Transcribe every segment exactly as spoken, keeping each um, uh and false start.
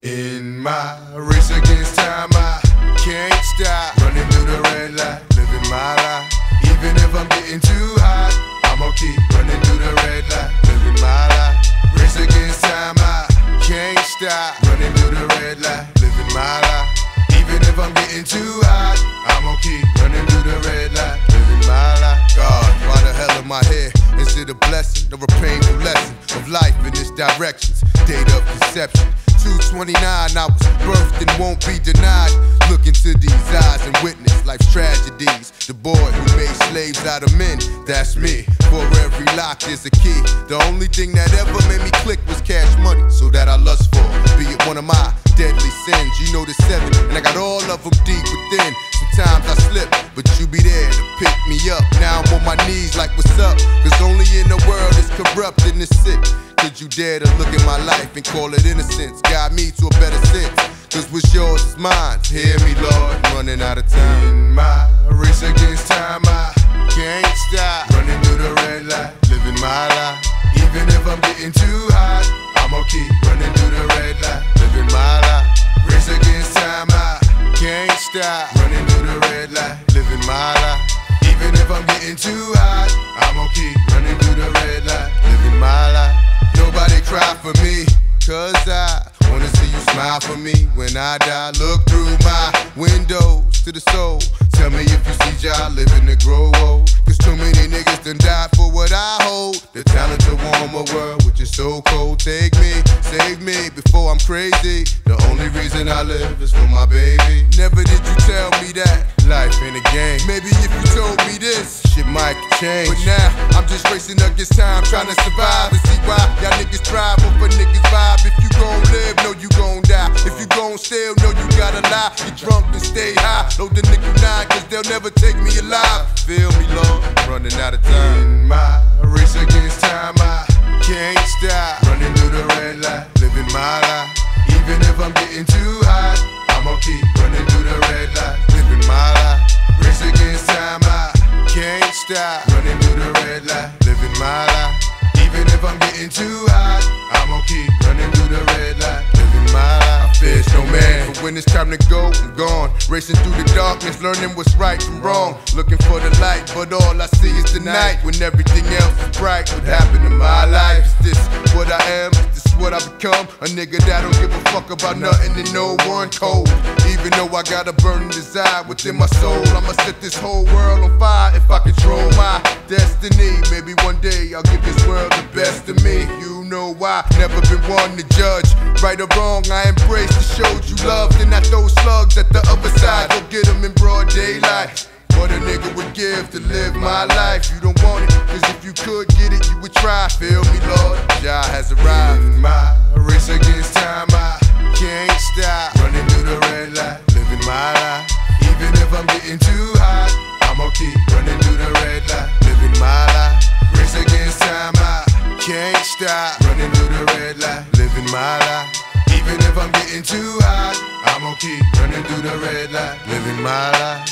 In my race against time, I can't stop running through the red light, living my life. Even if I'm getting too hot, I'ma keep running through the red light, living my life. Race against time, I can't stop running through the red light, living my life. Even if I'm getting too hot, I'ma keep running through the red light, living my life. God, why the hell am I here? Is it a blessing or a painful lesson of life in this direction? Date of conception two twenty-nine, I was birthed and won't be denied. Look into these eyes and witness life's tragedies. The boy who made slaves out of men, that's me. For every lock there's a key. The only thing that ever made me click was cash money, so that I lust for, be it one of my deadly sins. You know the seven, and I got all of them deep within. Sometimes I slip, but you be there to pick me up. Now I'm on my knees like what's up, cause only in the world is corrupt and it's sick. Could you dare to look at my life and call it innocence? Guide me to a better sense, cause what's yours is mine. Hear me, Lord, I'm running out of time. In my race against time, I can't stop running through the red light, living my life. Even if I'm getting too hot, I'ma keep running through the red light, living my life. Race against time, I can't stop running through the red light, living my life. Even if I'm getting too hot, I'ma keep running through the red light, living my life. Nobody cry for me, cause I wanna see you smile for me when I die. Look through my windows to the soul. Tell me if you see Jah living to grow old. Cause too many niggas done died for what I hold. The talent to warm a world which is so cold. Take me, save me before I'm crazy. The only reason I live is for my baby. Never did you tell me that life ain't a game. Maybe if you told me this, shit might change. But now I'm just racing against time, trying to survive and see why y'all niggas thrive off a niggas vibe. If you gon' live, know you gon' die. If you gon' steal, know you gotta lie. Get drunk and stay high. Load the nickel nine, cause they'll never take me alive. Feel me, Lord, I'm running out of time. In my race against time, I can't stop running through the red light, living my life. Even if I'm getting too hot, I'ma keep running through the red light, living my life. Race against time, I can't stop running through the red light, living my life. Even if I'm getting too hot, I'ma keep running through the red light, living my life. I fear no man, but when it's time to go, I'm gone. Racing through the darkness, learning what's right from wrong. Looking for the light, but all I see is the night. When everything else is bright, what happened to my life? Is this what I am? Is this what I become? A nigga that don't give a fuck about nothing and no one cold. Even though I got a burning desire within my soul, I'ma set this whole world on fire if I control my destiny. Maybe one day I'll give this world the best of me. You know why? Never been one to judge right or wrong. I embrace the shows you love, then I throw slugs at the other side. Go get them in broad daylight. What a nigga would give to live my life. You don't want it, cause if you could get it, you would try. Feel me, Lord, Jah has arrived. In my race against time, I can't stop running through the red light, living my life. Even if I'm getting too hot, I'ma keep running through the red light, living my life. Race against time, I can't stop running through the red light, living my life. Even if I'm getting too hot, I'ma keep running through the red light, living my life.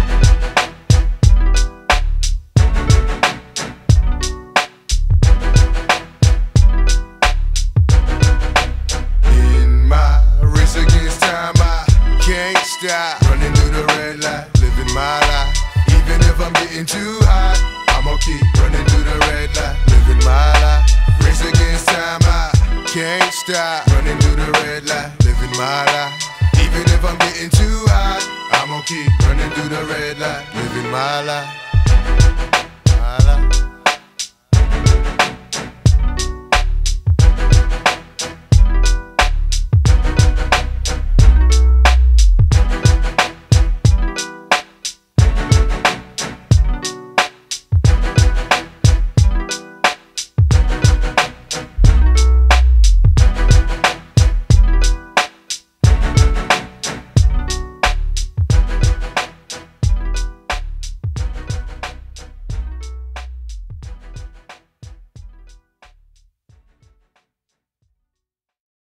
In my race against time, I can't stop running through the red light, living my life. Even if I'm getting too hot, I'ma keep running through the red light, living my life. Race against time, I can't stop running through the red light, living my life. Even if I'm getting too hot, I'ma keep running through the red light, living my life.